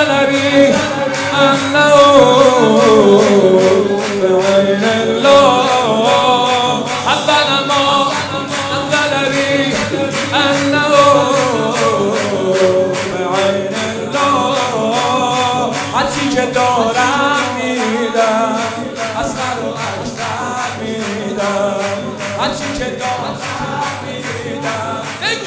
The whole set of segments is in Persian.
نظری انه بعین الله حبنا ما نظری انه بعین الله هرچی که دارم میدم اصغر و اکبر میدم هرچی که دارم میدم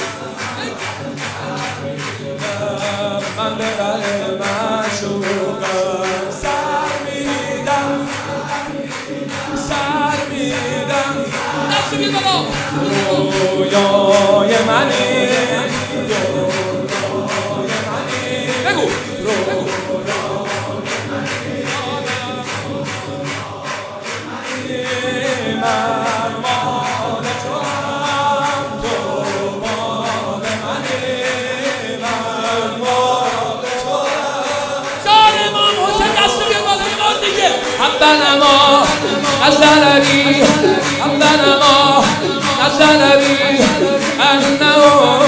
من به ره معشوقم سر میدم سر میدم دست بید بالا رویای منی رویای منی بگو من مال توام تو مال منی من مال توام شاد امام حسین دست بیاد بالا یه بار دیگه حبنا ما نظری حبنا ما نظری انه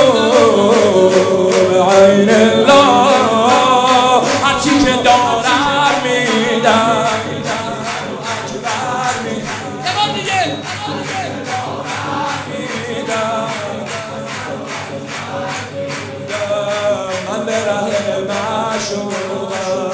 بعین الله هرچی که دارم میدم من به ره معشوقم